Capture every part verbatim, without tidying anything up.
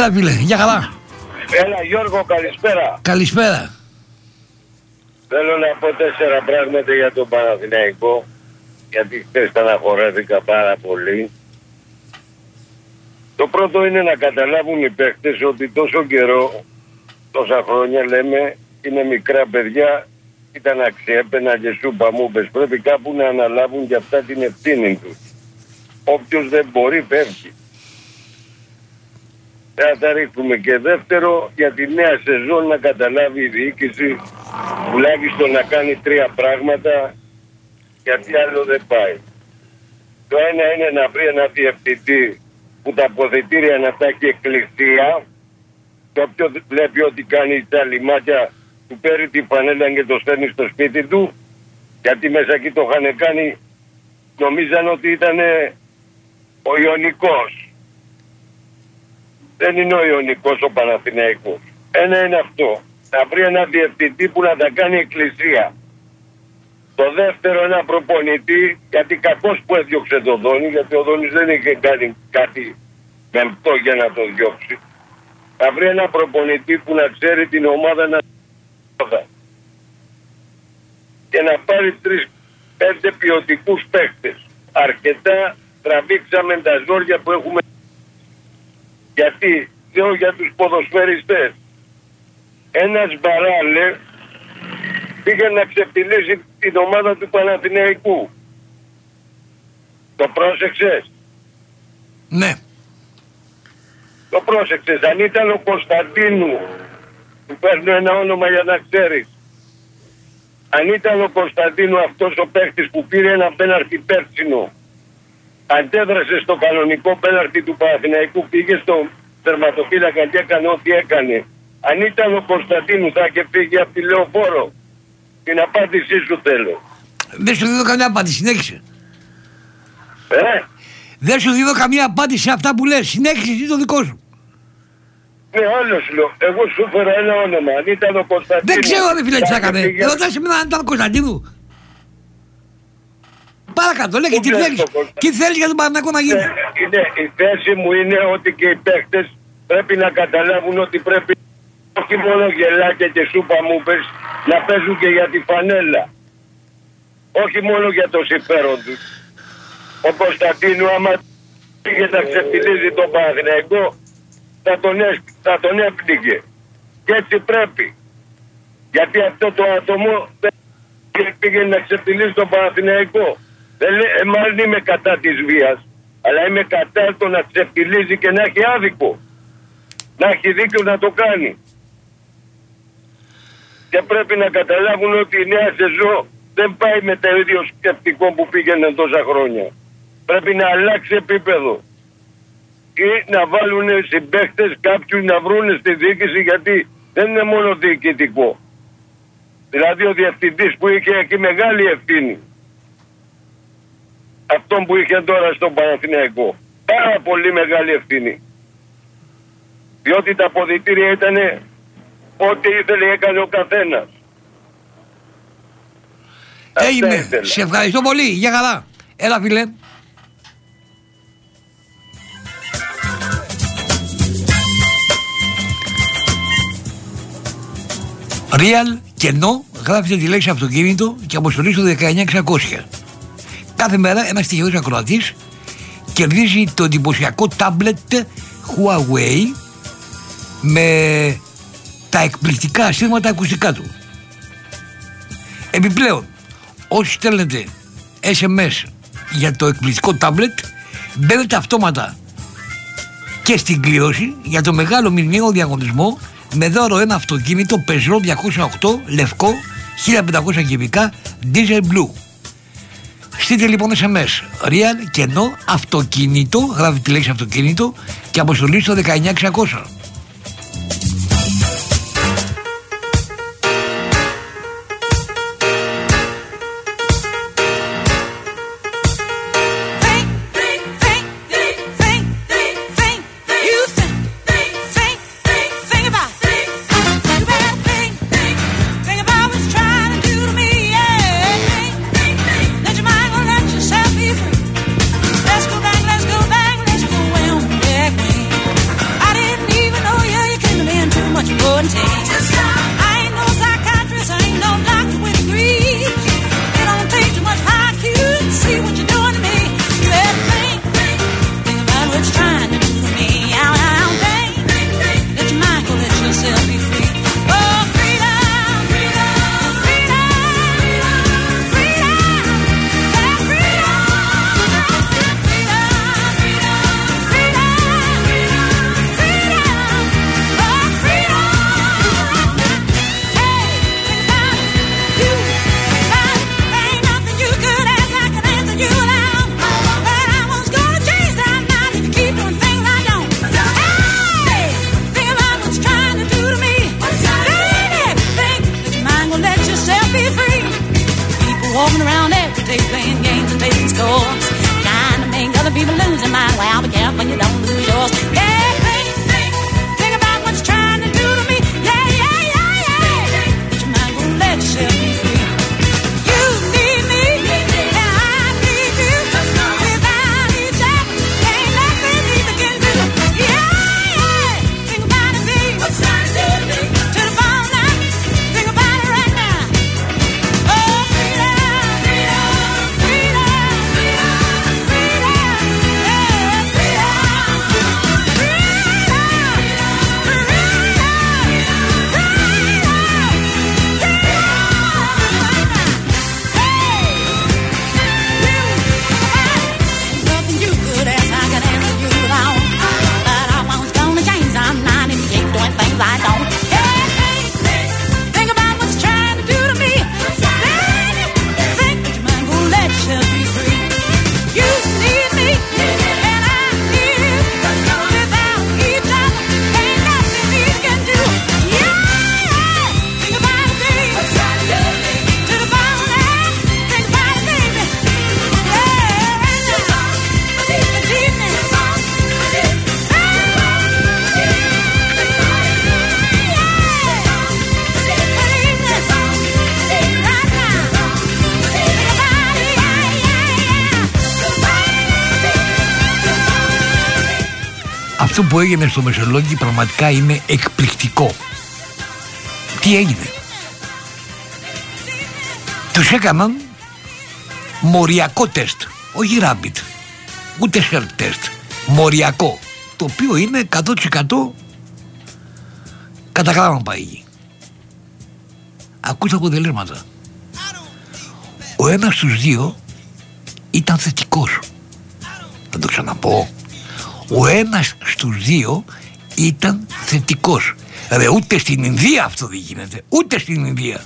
Έλα φίλε, για καλά. Έλα Γιώργο, καλησπέρα. Καλησπέρα. Θέλω να πω τέσσερα πράγματα για τον Παναθηναϊκό, γιατί χθες στεναχωρέθηκα πάρα πολύ. Το πρώτο είναι να καταλάβουν οι παίχτες ότι τόσο καιρό, τόσα χρόνια λέμε, είναι μικρά παιδιά, ήταν αξιέπαινα και σούπα μούπες. Πρέπει κάπου να αναλάβουν και αυτά την ευθύνη τους. Όποιος δεν μπορεί φεύγει. Θα τα ρίχνουμε. Και δεύτερο, για τη νέα σεζόν να καταλάβει η διοίκηση τουλάχιστον να κάνει τρία πράγματα, γιατί άλλο δεν πάει. Το ένα είναι να βρει ένα διευθυντή που τα αποδυτήρια να τα έχει εκκληστία, το οποίο βλέπει ότι κάνει τα λιμάκια, του παίρνει τη φανέλα και το στέλνει στο σπίτι του, γιατί μέσα εκεί το είχαν κάνει, νομίζαν ότι ήταν ο Ιωνικός. Δεν είναι ο Ιωνικός ο Παναθηναϊκός. Ένα είναι αυτό. Να βρει ένα διευθυντή που να τα κάνει εκκλησία. Το δεύτερο, ένα προπονητή, γιατί κακός που έδιωξε το Δόνη, γιατί ο Δόνης δεν είχε κάνει κάτι μεμπτό για να το διώξει. Να βρει ένα προπονητή που να ξέρει την ομάδα να και να πάρει τρεις πέντε ποιοτικούς παίκτες. Αρκετά τραβήξαμε τα ζόρια που έχουμε. Γιατί, λέω για τους ποδοσφαιριστές. Ένας Μπαράλε πήγε να ξεφτυλίσει την ομάδα του Παναθηναϊκού. Το πρόσεξες? Ναι. Το πρόσεξες. Αν ήταν ο Κωνσταντίνου, του παίρνω ένα όνομα για να ξέρεις. Αν ήταν ο Κωνσταντίνου αυτός ο παίκτης που πήρε ένα πέναρτι πέρσινο, αντέδρασε στο κανονικό πέναρτι του Παναθηναϊκού, πήγε στο τερματοφύλακα και έκανε ό,τι έκανε. Αν ήταν ο Κωνσταντίνου θα είχε φύγει από τη Λεωφόρο. Την απάντησή σου θέλω. Δεν σου δίνω καμία απάντηση, συνέχισε. Ε? Δεν σου δίνω καμία απάντηση σε αυτά που λες, συνέχισε εσύ το δικό σου. Ναι, άλλο σου λέω. Εγώ σου έφερα ένα όνομα. Αν ήταν ο Κωνσταντίνου. Δεν ξέρω ρε φίλε τι θα έκανε. Ρωτάς εμένα αν ήταν ο Κωνσταντίνου. Παρακάτω, λέγε τι θέλεις. Τι θέλεις για τον Παναθηναϊκό να γίνει. Είναι, η θέση μου είναι ότι και οι παίχτες πρέπει να καταλάβουν ότι πρέπει όχι μόνο γελάκια και σούπα μούπες να παίζουν και για τη φανέλα. Όχι μόνο για το συμφέρον τους. Ο Κωνσταντίνου άμα πήγε να ξεφτιλίζει τον Παναθηναϊκό θα τον, θα τον έπνιγε. Και έτσι πρέπει. Γιατί αυτό το άτομο δεν πήγε να ξεφτιλίζει τον Παναθηναϊκό. Δεν λέ, ε, μάλλον είμαι κατά της βίας, αλλά είμαι κατά το να ξεφτιλίζει και να έχει άδικο. Να έχει δίκιο να το κάνει. Και πρέπει να καταλάβουν ότι η νέα σεζόν δεν πάει με το ίδιο σκεπτικό που πήγαινε τόσα χρόνια. Πρέπει να αλλάξει επίπεδο. Ή να βάλουν συμπαίχτες κάποιους να βρούνε στη διοίκηση, γιατί δεν είναι μόνο διοικητικό. Δηλαδή ο διευθυντής που είχε εκεί μεγάλη ευθύνη. Αυτόν που είχε τώρα στον Παναθηναϊκό. Πάρα πολύ μεγάλη ευθύνη. Διότι τα αποδυτήρια ήταν ό,τι ήθελε έκανε ο καθένας. Έγινε. Σε ευχαριστώ πολύ. Για καλά. Έλα φίλε. Real κενό, γράφετε τη λέξη αυτοκίνητο και αποστολή στο δεκαεννιά εξακόσια. Κάθε μέρα ένας τυχερός ακροατής κερδίζει το εντυπωσιακό τάμπλετ Huawei με τα εκπληκτικά ασύρματα ακουστικά του. Επιπλέον, όσοι στέλνετε ες εμ ες για το εκπληκτικό τάμπλετ, μπαίνετε αυτόματα και στην κλήρωση για το μεγάλο μηνιαίο διαγωνισμό με δώρο ένα αυτοκίνητο Peugeot διακόσια οκτώ λευκό χίλια πεντακόσια κυβικά Diesel Blue. Στείλτε λοιπόν ες εμ ες Real κενό αυτοκίνητο, γράφει τη λέξη αυτοκίνητο και αποστολή στο δεκαεννιά εξακόσια. Let's go back, let's go back, let's go way on back. I didn't even walking around every day playing games and taking scores, trying to make other people lose their mind. Well, be careful you don't lose yours. Yeah, think, think, think about what you're trying to do to me. Yeah, yeah, yeah, yeah. But you're not gonna let yourself be free. You need me, and I need you. Without each other, ain't nothing either can do. Yeah, yeah. Think about it, baby. What's trying to do to me? To the bone now. Think about it right now. Oh, freedom, freedom, freedom, freedom, freedom. Yeah, freedom, nothing you could ask, I can answer you without. But I was gonna change, I'm not, and you keep doing things I don't. Hey, hey, hey, think about what you're trying to do to me. Baby, think that your mind won't let yourself be free. You need me, and I need you. Without each other, ain't nothing we can do. Yeah, yeah, think about it, baby. To the bone now, think about it, baby. Yeah, this evening. Αυτό που έγινε στο Μεσολόγγι πραγματικά είναι εκπληκτικό. Τι έγινε? Τους έκαναν μοριακό τεστ, όχι rabbit, ούτε self τεστ, μοριακό, το οποίο είναι εκατό τοις εκατό κατά γράμμα παΐγι. Ακούστε αποτελέσματα. Ο ένας στους δύο ήταν θετικός. Θα το ξαναπώ. Ο ένας στους δύο ήταν θετικός. Ρε, ούτε στην Ινδία αυτό δεν γίνεται. Ούτε στην Ινδία.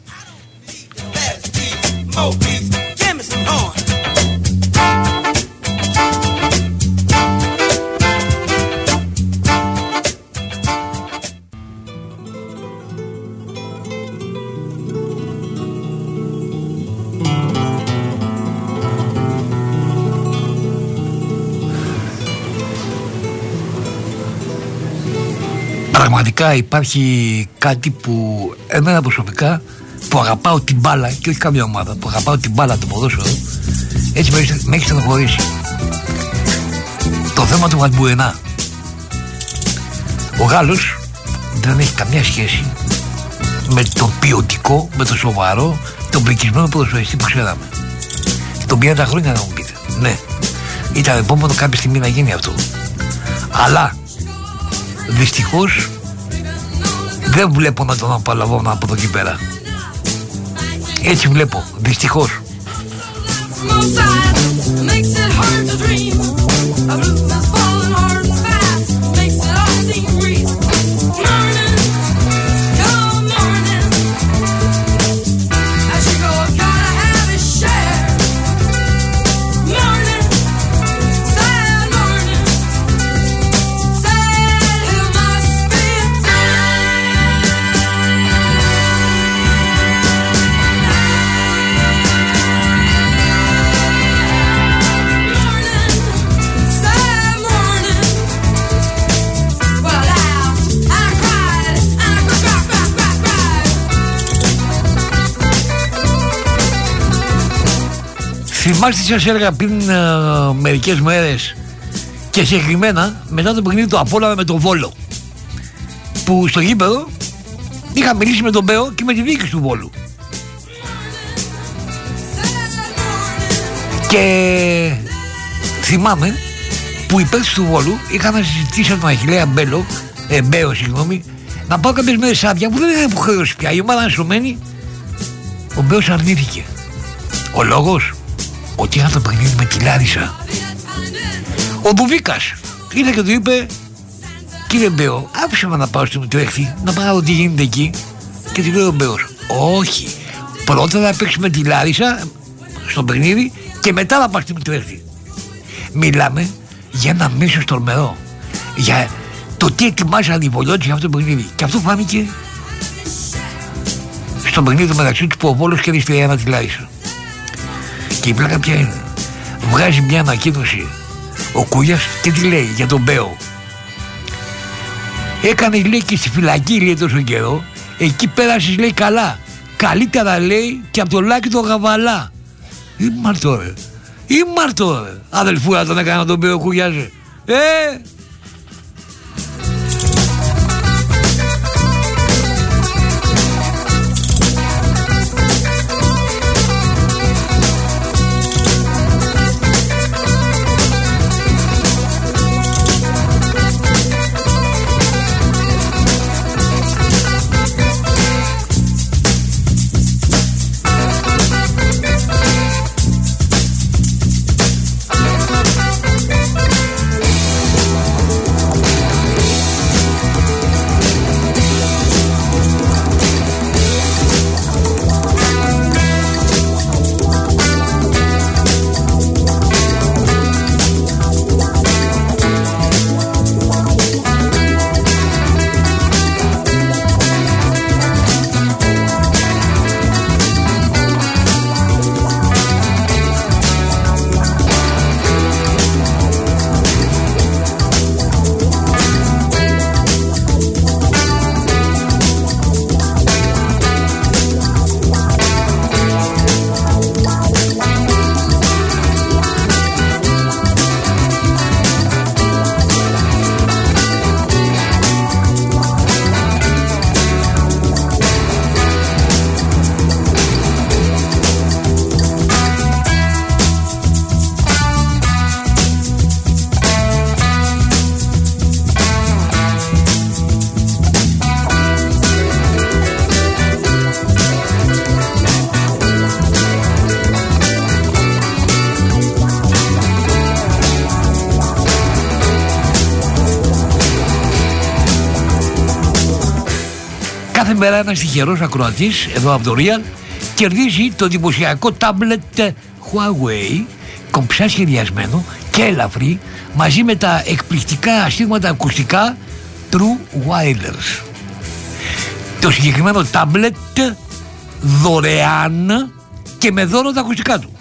Πραγματικά υπάρχει κάτι που εμένα προσωπικά, που αγαπάω την μπάλα και όχι καμία ομάδα, που αγαπάω την μπάλα, το ποδόσφαιρο, έτσι με, με έχει στενοχωρήσει. Το θέμα του Βαλμπουενά. Ο Γάλλος δεν έχει καμία σχέση με το ποιοτικό, με το σοβαρό, τον πρικισμένο ποδοσφαιριστή που ξέραμε. Τον πενήντα χρόνια να μου πείτε. Ναι, ήταν επόμενο κάποια στιγμή να γίνει αυτό. Αλλά δυστυχώς δεν βλέπω να τον απολαμβάνω από εδώ και πέρα. Έτσι βλέπω, δυστυχώς. Θυμάστε, σας έλεγα πριν uh, μερικές μέρες και συγκεκριμένα μετά το παιχνίδι του Απόλλωνα με τον Βόλο, που στο γήπεδο είχα μιλήσει με τον Μπέο και με τη διοίκηση του Βόλου και θυμάμαι που οι παίκτες του Βόλου είχαν να συζητήσει με τον Αχιλλέα Μπέλο, ε, Μπέο συγγνώμη, να πάω κάποιες μέρες άδεια που δεν είχαν υποχρέωση πια, η ομάδα ανσωμένη. Ο Μπέος αρνήθηκε. Ο λόγος, ότι είχαν το παιχνίδι με τη Λάρισα. Ο Μπουβίκας ήρθε και του είπε, κύριε Μπέο, άφησε με να πάω στην Ουτρέχτη να πάω τι γίνεται εκεί. Και του λέει ο Μπέος, όχι, πρώτα θα παίξουμε τη Λάρισα στο παιχνίδι και μετά θα πάω στην Ουτρέχτη. Μιλάμε για ένα μίσο τολμερό, για το τι ετοιμάζαν οι Βολιώτες για αυτό το παιχνίδι. Και αυτό φάνηκε στο παιχνίδι μεταξύ του που ο Βόλος κέρδισε τρία ένα τη Λάρισα. Και η πλάκα ποια είναι? Βγάζει μια ανακοίνωση ο Κούγιας και τι λέει για τον Μπέο? Έκανε, λέει, και στη φυλακή, λέει, τόσο καιρό. Εκεί πέρασες, λέει, καλά. Καλύτερα, λέει, και από το Λάκη το Γαβαλά. Ήμαρτο, ρε. Ήμαρτο, ρε. Αδελφούρα τον έκανε τον Μπέο Κούγιας. Ε! Κάθε μέρα ένας τυχερός ακροατής εδώ από το Real κερδίζει το εντυπωσιακό τάμπλετ Huawei, κομψά σχεδιασμένο και ελαφρύ, μαζί με τα εκπληκτικά αστίγματα ακουστικά True Wireless. Το συγκεκριμένο τάμπλετ δωρεάν και με δώρο τα ακουστικά του.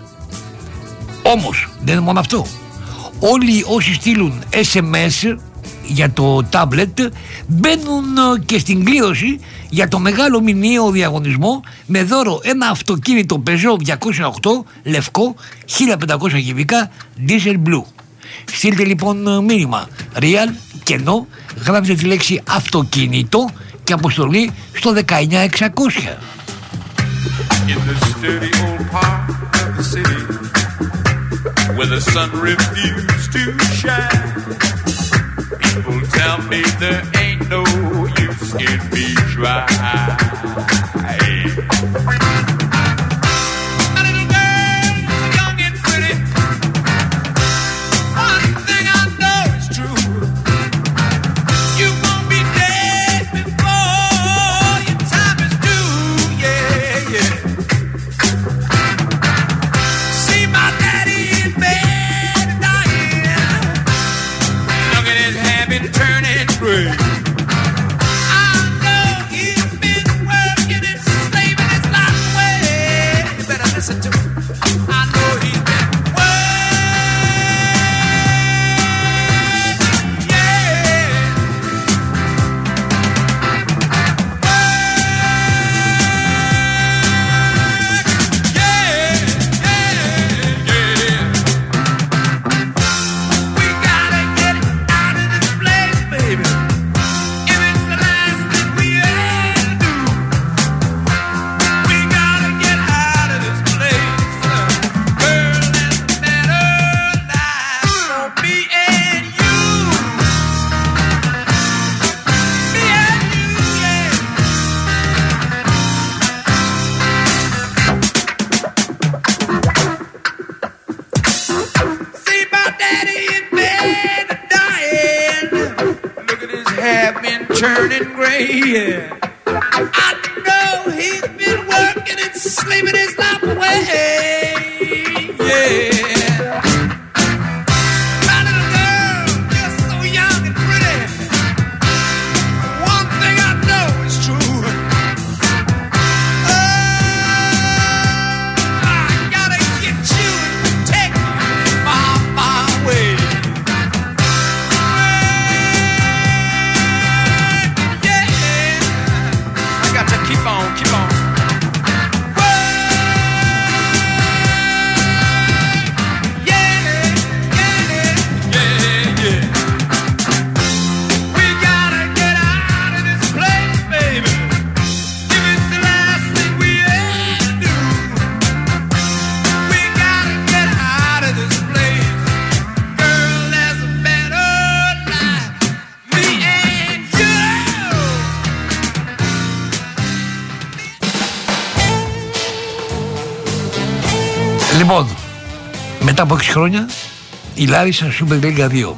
Όμως δεν είναι μόνο αυτό. Όλοι όσοι στείλουν ες εμ ες για το τάμπλετ μπαίνουν και στην κλήρωση για το μεγάλο μηνιαίο διαγωνισμό με δώρο ένα αυτοκίνητο Peugeot διακόσια οκτώ λευκό χίλια πεντακόσια κυβικά Diesel Blue. Στείλτε λοιπόν μήνυμα Real κενό, γράψτε τη λέξη αυτοκίνητο και αποστολή στο δεκαεννιά εξακόσια. In the sturdy old park of the city where the sun refused to shine, people tell me there ain't no use in me trying. A little girl, young and pretty, one thing I know is true, you won't be dead before your time is due, yeah, yeah. See my daddy in bed dying, look at his hair been turning gray. I know he's been working and slaving his life away. You better listen to me. I know he's been working, yeah. We gotta get out of this place, baby. If it's the last thing we ever do, we gotta get out of this place. Girl, there's a better life for me and you. Me and you, yeah. See my daddy in bed dying. Look at his hair been turning gray. Yeah. I know he's been working and slaving his life away. Yeah. My little girl, you're so young and pretty. One thing I know is true. Oh, I gotta get Λοιπόν, μετά από έξι χρόνια η Λάρισα Super League δύο.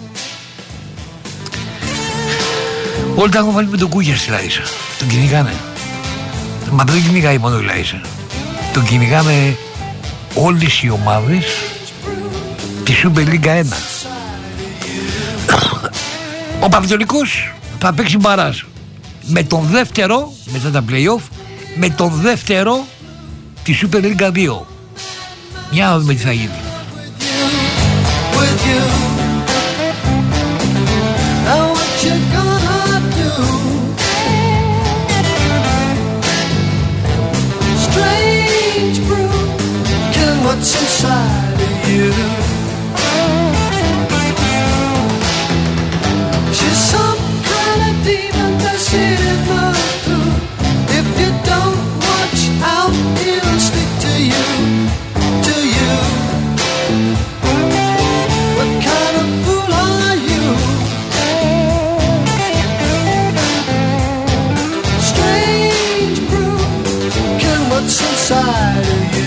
Όλοι τα έχουν βάλει με τον Κούγια στη Λάρισα. Τον κυνηγάνε. Μα δεν κυνηγάει μόνο η Λάρισα. Τον κυνηγάνε όλες οι ομάδες τη Super League ένα. Ο Παναθηναϊκός θα παίξει μπαράζ με τον δεύτερο, μετά τα play-off, με τον δεύτερο τη Super League δύο. Για να δούμε τι θα γίνει. What's inside of you? She's some kind of demon that she must do. If you don't watch out, it'll stick to you, to you. What kind of fool are you? Strange brew, can what's inside of you?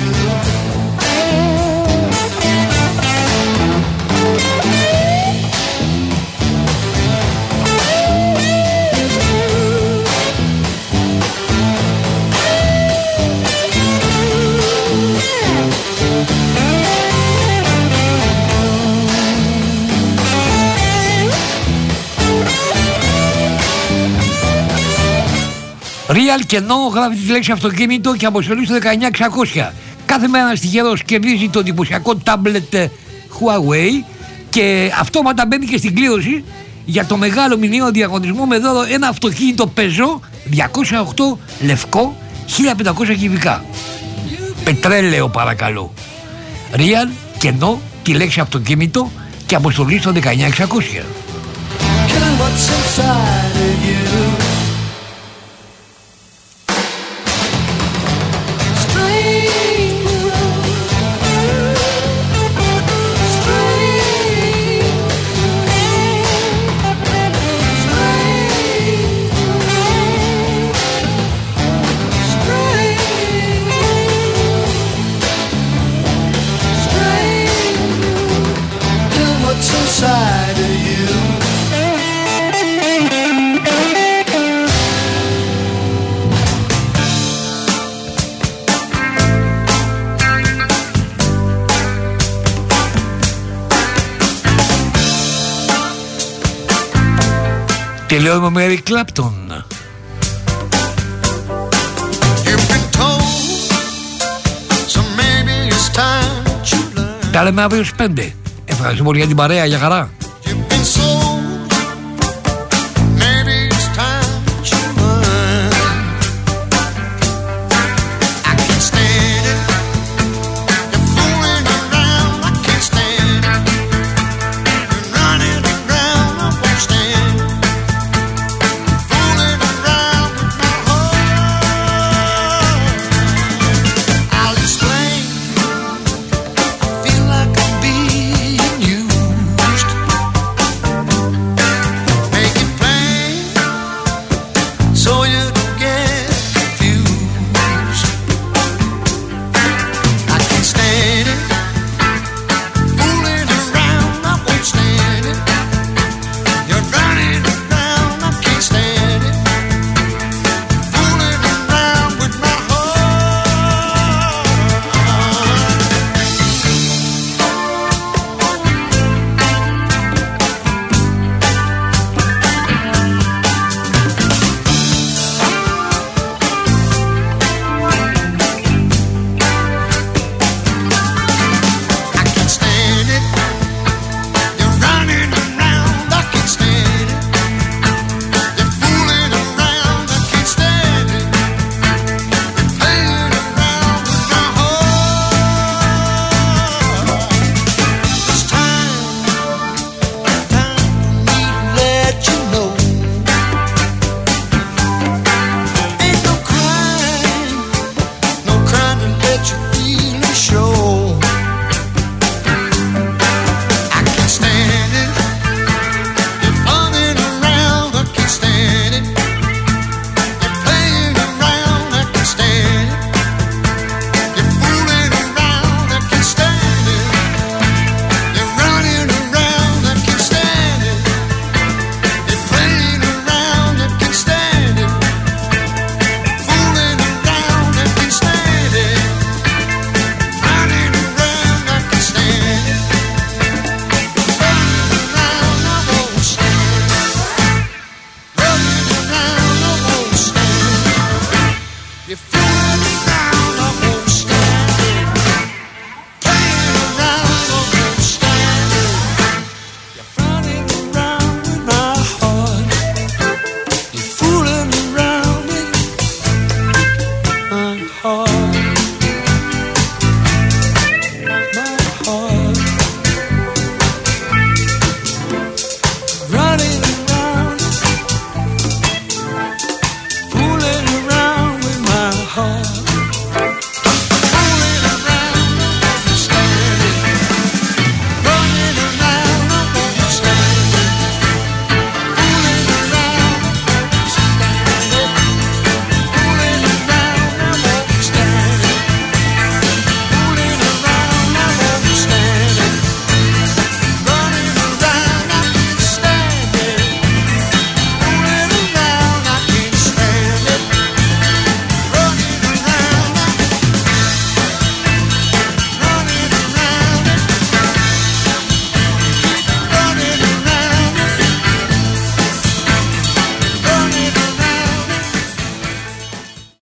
Real και No γράφει τη λέξη αυτοκίνητο και αποστολή στο δεκαεννιά εξακόσια. Κάθε μέρα ένας τυχερός κερδίζει το εντυπωσιακό τάμπλετ Huawei και αυτόματα μπαίνει και στην κλήρωση για το μεγάλο μηνιαίο διαγωνισμό με δώρο ένα αυτοκίνητο Peugeot διακόσια οκτώ λευκό χίλια πεντακόσια κυβικά. Πετρέλαιο παρακαλώ. Real και No τη λέξη αυτοκίνητο και αποστολή στο δεκαεννιά εξακόσια. Τελειώνουμε με Eric Clapton. Τα λέμε αύριο στις πέντε. Ευχαριστώ πολύ για την παρέα, για χαρά.